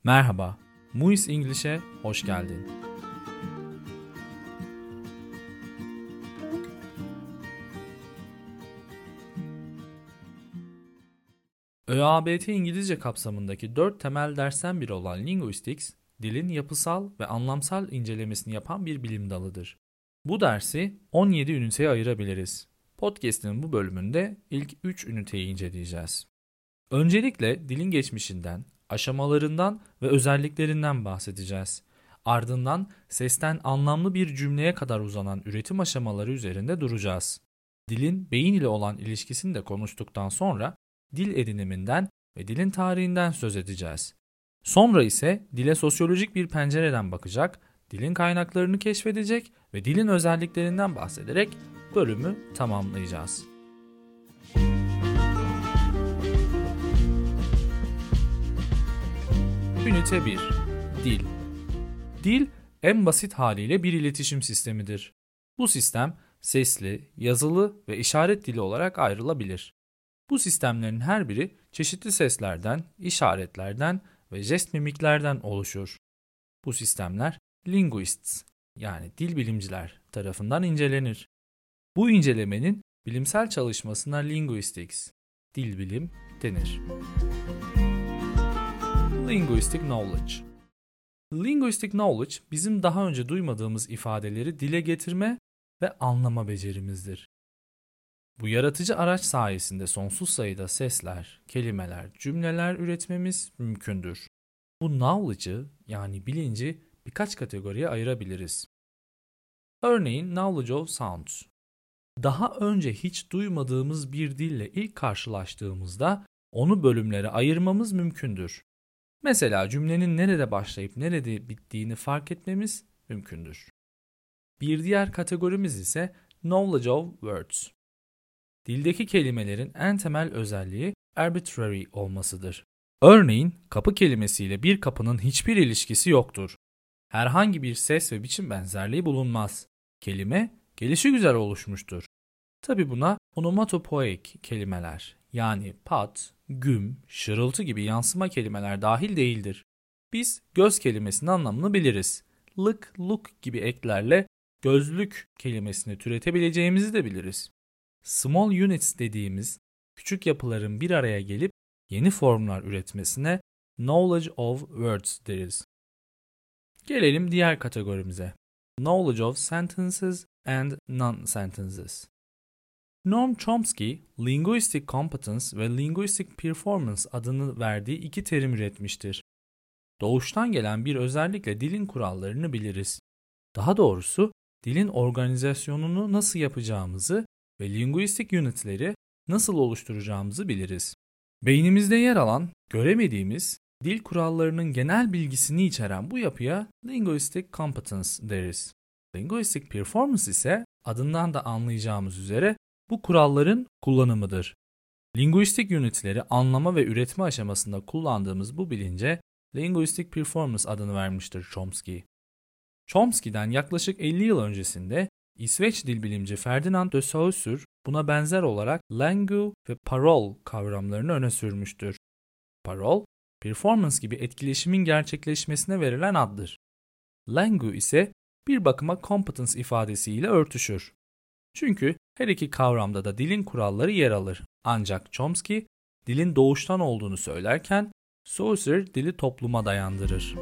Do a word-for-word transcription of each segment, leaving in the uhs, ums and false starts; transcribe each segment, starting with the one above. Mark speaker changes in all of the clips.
Speaker 1: Merhaba, Muis English'e hoş geldin. ÖABT İngilizce kapsamındaki dört temel dersten biri olan Linguistics, dilin yapısal ve anlamsal incelemesini yapan bir bilim dalıdır. Bu dersi on yedi üniteye ayırabiliriz. Podcast'ın bu bölümünde ilk üç üniteyi inceleyeceğiz. Öncelikle dilin geçmişinden, aşamalarından ve özelliklerinden bahsedeceğiz. Ardından sesten anlamlı bir cümleye kadar uzanan üretim aşamaları üzerinde duracağız. Dilin beyin ile olan ilişkisini de konuştuktan sonra dil ediniminden ve dilin tarihinden söz edeceğiz. Sonra ise dile sosyolojik bir pencereden bakacak, dilin kaynaklarını keşfedecek ve dilin özelliklerinden bahsederek bölümü tamamlayacağız. Ünite bir. Dil. Dil, en basit haliyle bir iletişim sistemidir. Bu sistem sesli, yazılı ve işaret dili olarak ayrılabilir. Bu sistemlerin her biri çeşitli seslerden, işaretlerden ve jest mimiklerden oluşur. Bu sistemler linguists yani dil bilimciler tarafından incelenir. Bu incelemenin bilimsel çalışmasına linguistics, dil bilim denir. Linguistic knowledge. Linguistic knowledge bizim daha önce duymadığımız ifadeleri dile getirme ve anlama becerimizdir. Bu yaratıcı araç sayesinde sonsuz sayıda sesler, kelimeler, cümleler üretmemiz mümkündür. Bu knowledge'ı yani bilinci birkaç kategoriye ayırabiliriz. Örneğin knowledge of sounds. Daha önce hiç duymadığımız bir dille ilk karşılaştığımızda onu bölümlere ayırmamız mümkündür. Mesela cümlenin nerede başlayıp nerede bittiğini fark etmemiz mümkündür. Bir diğer kategorimiz ise knowledge of words. Dildeki kelimelerin en temel özelliği arbitrary olmasıdır. Örneğin kapı kelimesiyle bir kapının hiçbir ilişkisi yoktur. Herhangi bir ses ve biçim benzerliği bulunmaz. Kelime gelişigüzel oluşmuştur. Tabi buna onomatopoeik kelimeler yani pat, güm, şırıltı gibi yansıma kelimeler dahil değildir. Biz göz kelimesinin anlamını biliriz. Lık, look gibi eklerle gözlük kelimesini türetebileceğimizi de biliriz. Small units dediğimiz küçük yapıların bir araya gelip yeni formlar üretmesine knowledge of words deriz. Gelelim diğer kategorimize. Knowledge of sentences and non-sentences. Noam Chomsky, linguistic competence ve linguistic performance adını verdiği iki terim üretmiştir. Doğuştan gelen bir özellikle dilin kurallarını biliriz. Daha doğrusu dilin organizasyonunu nasıl yapacağımızı ve linguistic unitleri nasıl oluşturacağımızı biliriz. Beynimizde yer alan, göremediğimiz dil kurallarının genel bilgisini içeren bu yapıya linguistic competence deriz. Linguistic performance ise adından da anlayacağımız üzere bu kuralların kullanımıdır. Linguistic unitleri anlama ve üretme aşamasında kullandığımız bu bilince linguistic performance adını vermiştir Chomsky. Chomsky'den yaklaşık elli yıl öncesinde İsveç dil bilimci Ferdinand de Saussure buna benzer olarak langue ve parole kavramlarını öne sürmüştür. Parole, performance gibi etkileşimin gerçekleşmesine verilen addır. Langue ise bir bakıma competence ifadesiyle örtüşür. Çünkü her iki kavramda da dilin kuralları yer alır. Ancak Chomsky dilin doğuştan olduğunu söylerken Saussure dili topluma dayandırır.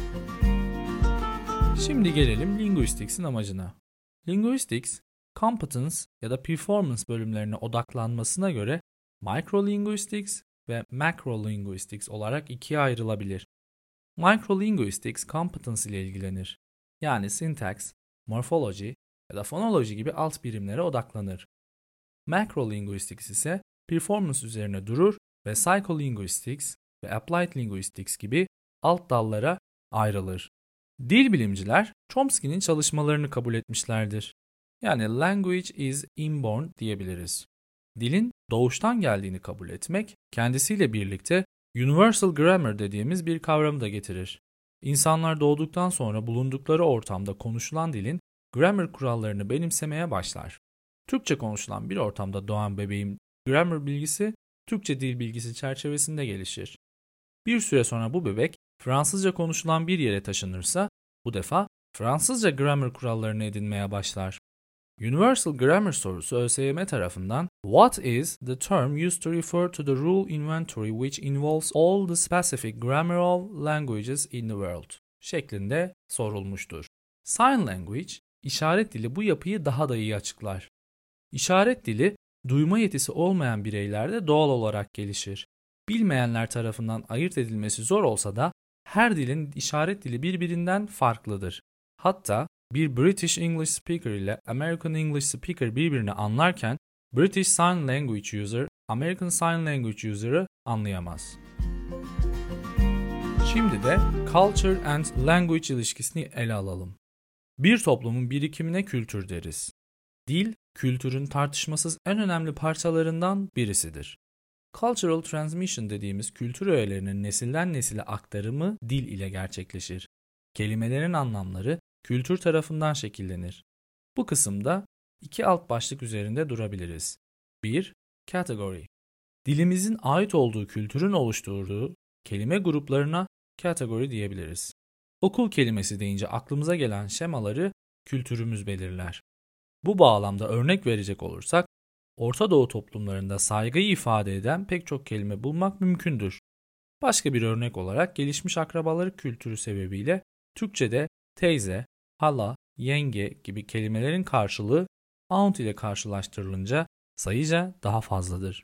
Speaker 1: Şimdi gelelim linguistics'in amacına. Linguistics, competence ya da performance bölümlerine odaklanmasına göre microlinguistics ve macrolinguistics olarak ikiye ayrılabilir. Microlinguistics competence ile ilgilenir. Yani syntax, morphology ya da fonoloji gibi alt birimlere odaklanır. Macrolinguistics ise performance üzerine durur ve psycholinguistics ve applied linguistics gibi alt dallara ayrılır. Dil bilimciler Chomsky'nin çalışmalarını kabul etmişlerdir. Yani language is inborn diyebiliriz. Dilin doğuştan geldiğini kabul etmek, kendisiyle birlikte universal grammar dediğimiz bir kavramı da getirir. İnsanlar doğduktan sonra bulundukları ortamda konuşulan dilin grammar kurallarını benimsemeye başlar. Türkçe konuşulan bir ortamda doğan bebeğin grammar bilgisi, Türkçe dil bilgisi çerçevesinde gelişir. Bir süre sonra bu bebek Fransızca konuşulan bir yere taşınırsa bu defa Fransızca grammar kurallarını edinmeye başlar. Universal Grammar sorusu ÖSYM tarafından "What is the term used to refer to the rule inventory which involves all the specific grammar of languages in the world?" şeklinde sorulmuştur. Sign language, işaret dili bu yapıyı daha da iyi açıklar. İşaret dili, duyma yetisi olmayan bireylerde doğal olarak gelişir. Bilmeyenler tarafından ayırt edilmesi zor olsa da her dilin işaret dili birbirinden farklıdır. Hatta bir British English speaker ile American English speaker birbirini anlarken British Sign Language user American Sign Language user'ı anlayamaz. Şimdi de culture and language ilişkisini ele alalım. Bir toplumun birikimine kültür deriz. Dil, kültürün tartışmasız en önemli parçalarından birisidir. Cultural transmission dediğimiz kültür öğelerinin nesilden nesile aktarımı dil ile gerçekleşir. Kelimelerin anlamları kültür tarafından şekillenir. Bu kısımda iki alt başlık üzerinde durabiliriz. bir. Category. Dilimizin ait olduğu kültürün oluşturduğu kelime gruplarına category diyebiliriz. Okul kelimesi deyince aklımıza gelen şemaları kültürümüz belirler. Bu bağlamda örnek verecek olursak, Orta Doğu toplumlarında saygıyı ifade eden pek çok kelime bulmak mümkündür. Başka bir örnek olarak gelişmiş akrabaları kültürü sebebiyle Türkçe'de teyze, hala, yenge gibi kelimelerin karşılığı aunt ile karşılaştırılınca sayıca daha fazladır.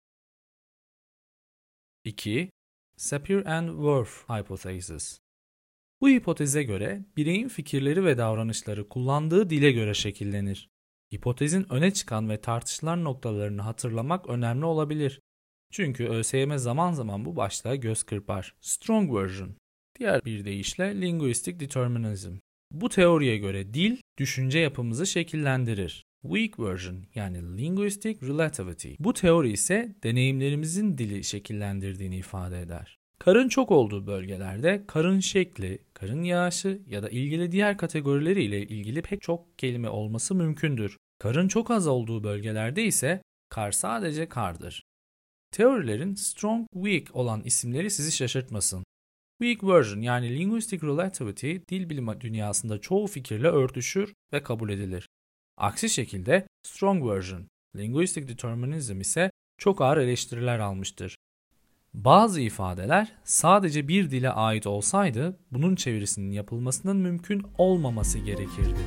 Speaker 1: iki. Sapir and Whorf Hypothesis. Bu hipoteze göre bireyin fikirleri ve davranışları kullandığı dile göre şekillenir. Hipotezin öne çıkan ve tartışılan noktalarını hatırlamak önemli olabilir. Çünkü ÖSYM zaman zaman bu başlığa göz kırpar. Strong version, diğer bir deyişle linguistic determinism. Bu teoriye göre dil, düşünce yapımızı şekillendirir. Weak version yani linguistic relativity. Bu teori ise deneyimlerimizin dili şekillendirdiğini ifade eder. Karın çok olduğu bölgelerde karın şekli, karın yağışı ya da ilgili diğer kategorileriyle ilgili pek çok kelime olması mümkündür. Karın çok az olduğu bölgelerde ise kar sadece kardır. Teorilerin strong, weak olan isimleri sizi şaşırtmasın. Weak version yani linguistic relativity dil bilimi dünyasında çoğu fikirle örtüşür ve kabul edilir. Aksi şekilde strong version, linguistic determinism ise çok ağır eleştiriler almıştır. Bazı ifadeler sadece bir dile ait olsaydı bunun çevirisinin yapılmasının mümkün olmaması gerekirdi.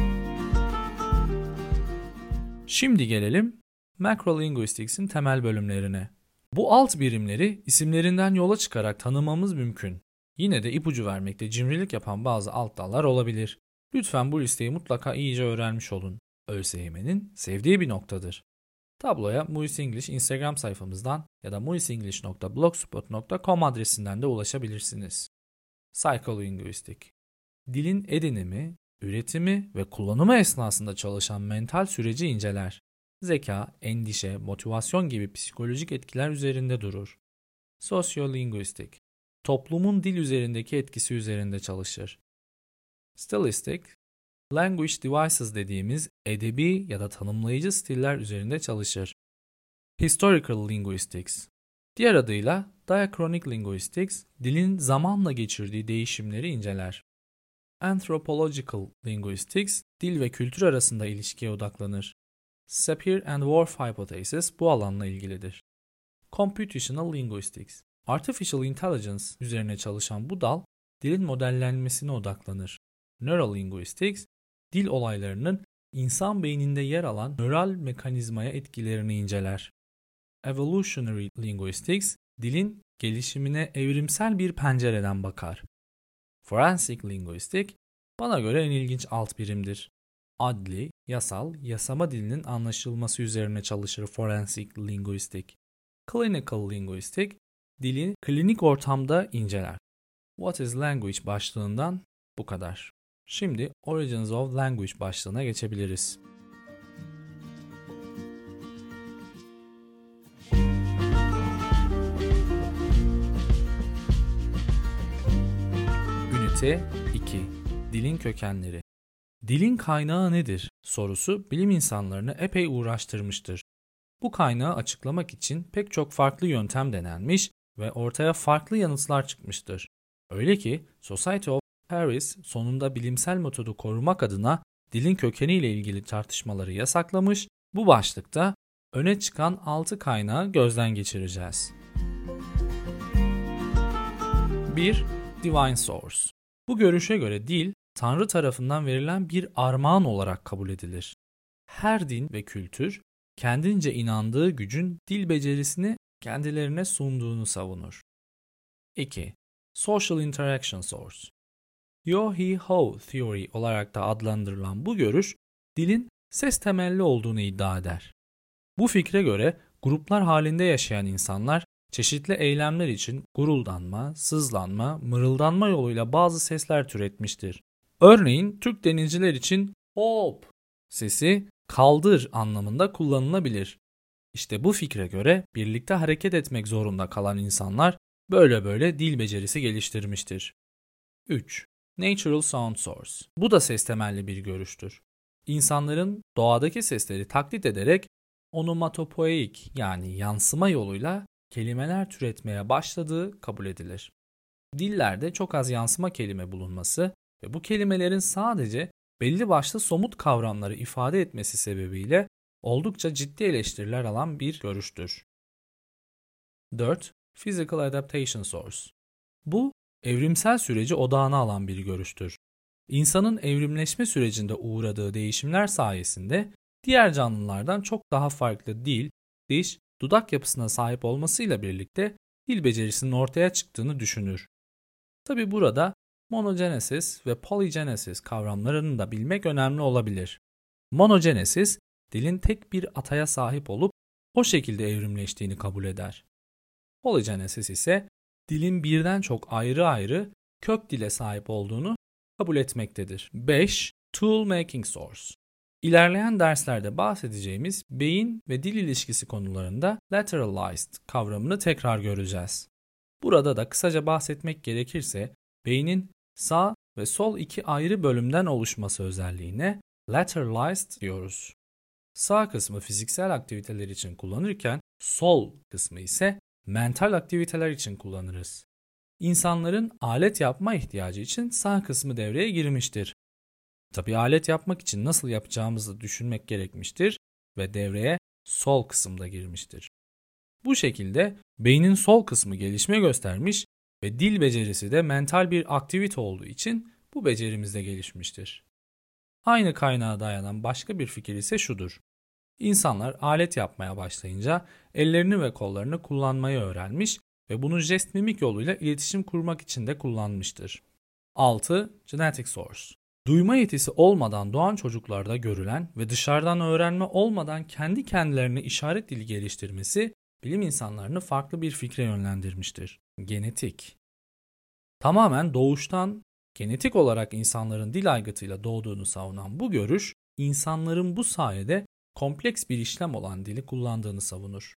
Speaker 1: Şimdi gelelim macrolinguistics'in temel bölümlerine. Bu alt birimleri isimlerinden yola çıkarak tanımamız mümkün. Yine de ipucu vermekte cimrilik yapan bazı alt dallar olabilir. Lütfen bu listeyi mutlaka iyice öğrenmiş olun. ÖSYM'nin sevdiği bir noktadır. Tabloya Muis English Instagram sayfamızdan ya da muisenglish nokta blogspot nokta com adresinden de ulaşabilirsiniz. Psycholinguistic. Dilin edinimi, üretimi ve kullanımı esnasında çalışan mental süreci inceler. Zeka, endişe, motivasyon gibi psikolojik etkiler üzerinde durur. Sociolinguistic. Toplumun dil üzerindeki etkisi üzerinde çalışır. Stylistic. Language devices dediğimiz edebi ya da tanımlayıcı stiller üzerinde çalışır. Historical linguistics. Diğer adıyla diachronic linguistics, dilin zamanla geçirdiği değişimleri inceler. Anthropological linguistics, dil ve kültür arasında ilişkiye odaklanır. Sapir and Whorf Hypothesis bu alanla ilgilidir. Computational linguistics. Artificial intelligence üzerine çalışan bu dal, dilin modellenmesine odaklanır. Neurolinguistics, dil olaylarının insan beyninde yer alan nöral mekanizmaya etkilerini inceler. Evolutionary linguistics, dilin gelişimine evrimsel bir pencereden bakar. Forensic linguistic, bana göre en ilginç alt birimdir. Adli, yasal, yasama dilinin anlaşılması üzerine çalışır forensic linguistic. Clinical linguistic, dili klinik ortamda inceler. What is language başlığından bu kadar. Şimdi Origins of Language başlığına geçebiliriz. Ünite iki. Dilin kökenleri. Dilin kaynağı nedir sorusu bilim insanlarını epey uğraştırmıştır. Bu kaynağı açıklamak için pek çok farklı yöntem denenmiş ve ortaya farklı yanıtlar çıkmıştır. Öyle ki Society of Paris sonunda bilimsel metodu korumak adına dilin kökeniyle ilgili tartışmaları yasaklamış. Bu başlıkta öne çıkan altı kaynağı gözden geçireceğiz. bir. Divine Source. Bu görüşe göre dil, Tanrı tarafından verilen bir armağan olarak kabul edilir. Her din ve kültür, kendince inandığı gücün dil becerisini kendilerine sunduğunu savunur. iki. Social Interaction Source. Yo-He-Ho Theory olarak da adlandırılan bu görüş, dilin ses temelli olduğunu iddia eder. Bu fikre göre gruplar halinde yaşayan insanlar, çeşitli eylemler için guruldanma, sızlanma, mırıldanma yoluyla bazı sesler türetmiştir. Örneğin Türk denizciler için hop sesi kaldır anlamında kullanılabilir. İşte bu fikre göre birlikte hareket etmek zorunda kalan insanlar böyle böyle dil becerisi geliştirmiştir. üç. Natural Sound Source. Bu da ses temelli bir görüştür. İnsanların doğadaki sesleri taklit ederek onomatopoeik yani yansıma yoluyla kelimeler türetmeye başladığı kabul edilir. Dillerde çok az yansıma kelime bulunması ve bu kelimelerin sadece belli başlı somut kavramları ifade etmesi sebebiyle oldukça ciddi eleştiriler alan bir görüştür. dört. Physical Adaptation Source. Bu, evrimsel süreci odağına alan bir görüştür. İnsanın evrimleşme sürecinde uğradığı değişimler sayesinde diğer canlılardan çok daha farklı dil, diş, dudak yapısına sahip olmasıyla birlikte dil becerisinin ortaya çıktığını düşünür. Tabi burada monogenesis ve polygenesis kavramlarını da bilmek önemli olabilir. Monogenesis, dilin tek bir ataya sahip olup o şekilde evrimleştiğini kabul eder. Polygenesis ise dilin birden çok ayrı ayrı kök dile sahip olduğunu kabul etmektedir. beş. Tool Making Source. İlerleyen derslerde bahsedeceğimiz beyin ve dil ilişkisi konularında lateralized kavramını tekrar göreceğiz. Burada da kısaca bahsetmek gerekirse beynin sağ ve sol iki ayrı bölümden oluşması özelliğine lateralized diyoruz. Sağ kısmı fiziksel aktiviteler için kullanırken sol kısmı ise mental aktiviteler için kullanırız. İnsanların alet yapma ihtiyacı için sağ kısmı devreye girmiştir. Tabii alet yapmak için nasıl yapacağımızı düşünmek gerekmiştir ve devreye sol kısımda girmiştir. Bu şekilde beynin sol kısmı gelişme göstermiş ve dil becerisi de mental bir aktivite olduğu için bu becerimiz de gelişmiştir. Aynı kaynağa dayanan başka bir fikir ise şudur. İnsanlar alet yapmaya başlayınca ellerini ve kollarını kullanmayı öğrenmiş ve bunu jest mimik yoluyla iletişim kurmak için de kullanmıştır. altı. Genetic Source. Duyma yetisi olmadan doğan çocuklarda görülen ve dışarıdan öğrenme olmadan kendi kendilerine işaret dili geliştirmesi bilim insanlarını farklı bir fikre yönlendirmiştir. Genetik. Tamamen doğuştan genetik olarak insanların dil aygıtıyla doğduğunu savunan bu görüş, insanların bu sayede kompleks bir işlem olan dili kullandığını savunur.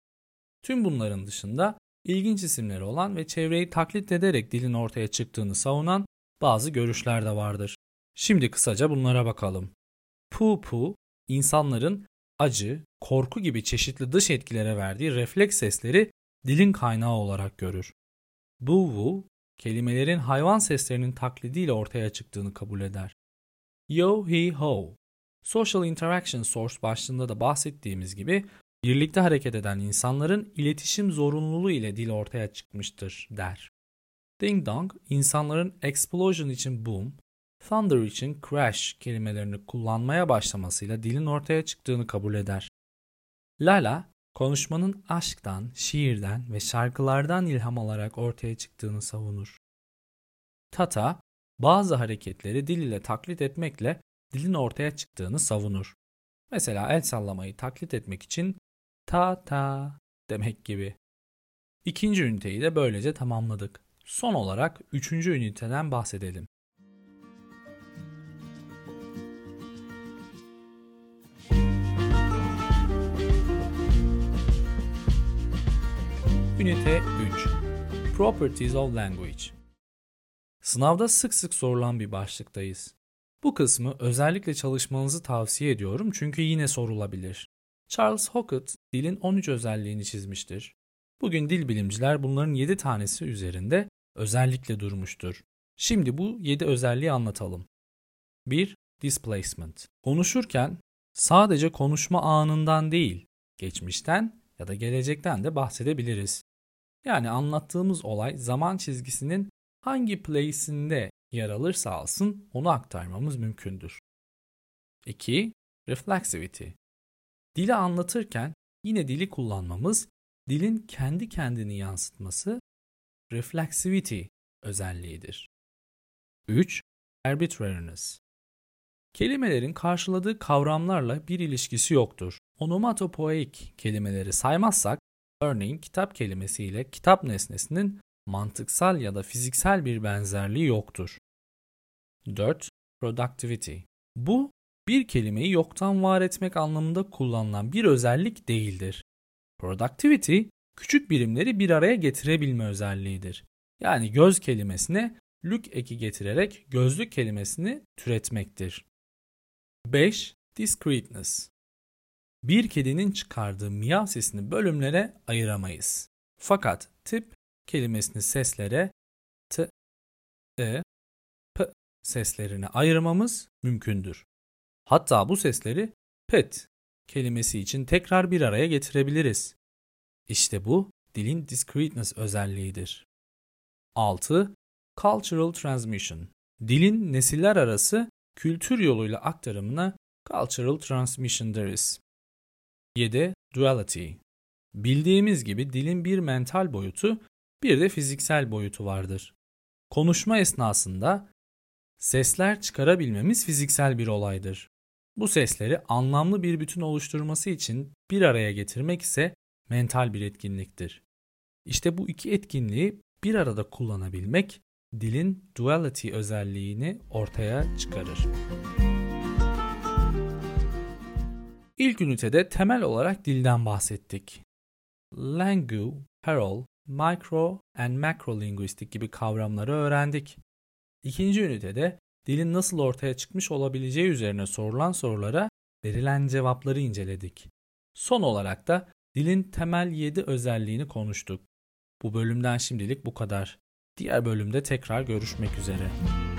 Speaker 1: Tüm bunların dışında ilginç isimleri olan ve çevreyi taklit ederek dilin ortaya çıktığını savunan bazı görüşler de vardır. Şimdi kısaca bunlara bakalım. Pu-pu, insanların acı, korku gibi çeşitli dış etkilere verdiği refleks sesleri dilin kaynağı olarak görür. Bu-vu, kelimelerin hayvan seslerinin taklidiyle ortaya çıktığını kabul eder. Yo-he-ho, Social Interaction Source başlığında da bahsettiğimiz gibi birlikte hareket eden insanların iletişim zorunluluğu ile dil ortaya çıkmıştır der. Ding dong, insanların explosion için boom, thunder için crash kelimelerini kullanmaya başlamasıyla dilin ortaya çıktığını kabul eder. Lala, konuşmanın aşktan, şiirden ve şarkılardan ilham alarak ortaya çıktığını savunur. Tata, bazı hareketleri dil ile taklit etmekle dilin ortaya çıktığını savunur. Mesela el sallamayı taklit etmek için ta ta demek gibi. İkinci üniteyi de böylece tamamladık. Son olarak üçüncü üniteden bahsedelim. Ünite üç. Properties of Language. Sınavda sık sık sorulan bir başlıktayız. Bu kısmı özellikle çalışmanızı tavsiye ediyorum çünkü yine sorulabilir. Charles Hockett dilin on üç özelliğini çizmiştir. Bugün dil bilimciler bunların yedi tanesi üzerinde özellikle durmuştur. Şimdi bu yedi özelliği anlatalım. bir. Displacement. Konuşurken sadece konuşma anından değil, geçmişten ya da gelecekten de bahsedebiliriz. Yani anlattığımız olay zaman çizgisinin hangi place'inde yer alırsa alsın onu aktarmamız mümkündür. iki. Reflexivity. Dili anlatırken yine dili kullanmamız, dilin kendi kendini yansıtması reflexivity özelliğidir. üç. Arbitrariness. Kelimelerin karşıladığı kavramlarla bir ilişkisi yoktur. Onomatopoeik kelimeleri saymazsak, örneğin kitap kelimesiyle kitap nesnesinin mantıksal ya da fiziksel bir benzerliği yoktur. dört. Productivity. Bu, bir kelimeyi yoktan var etmek anlamında kullanılan bir özellik değildir. Productivity, küçük birimleri bir araya getirebilme özelliğidir. Yani göz kelimesine lük eki getirerek gözlük kelimesini türetmektir. beş. Discreteness. Bir kedinin çıkardığı miyav sesini bölümlere ayıramayız. Fakat tip kelimesini seslere t, e, p seslerine ayırmamız mümkündür. Hatta bu sesleri pet kelimesi için tekrar bir araya getirebiliriz. İşte bu dilin discreteness özelliğidir. altı. Cultural transmission. Dilin nesiller arası kültür yoluyla aktarımına cultural transmission deriz. yedi. Duality. Bildiğimiz gibi dilin bir mental boyutu, bir de fiziksel boyutu vardır. Konuşma esnasında sesler çıkarabilmemiz fiziksel bir olaydır. Bu sesleri anlamlı bir bütün oluşturması için bir araya getirmek ise mental bir etkinliktir. İşte bu iki etkinliği bir arada kullanabilmek dilin duality özelliğini ortaya çıkarır. İlk ünitede temel olarak dilden bahsettik. Langu, parol, micro and macro linguistik gibi kavramları öğrendik. İkinci ünitede dilin nasıl ortaya çıkmış olabileceği üzerine sorulan sorulara verilen cevapları inceledik. Son olarak da dilin temel yedi özelliğini konuştuk. Bu bölümden şimdilik bu kadar. Diğer bölümde tekrar görüşmek üzere.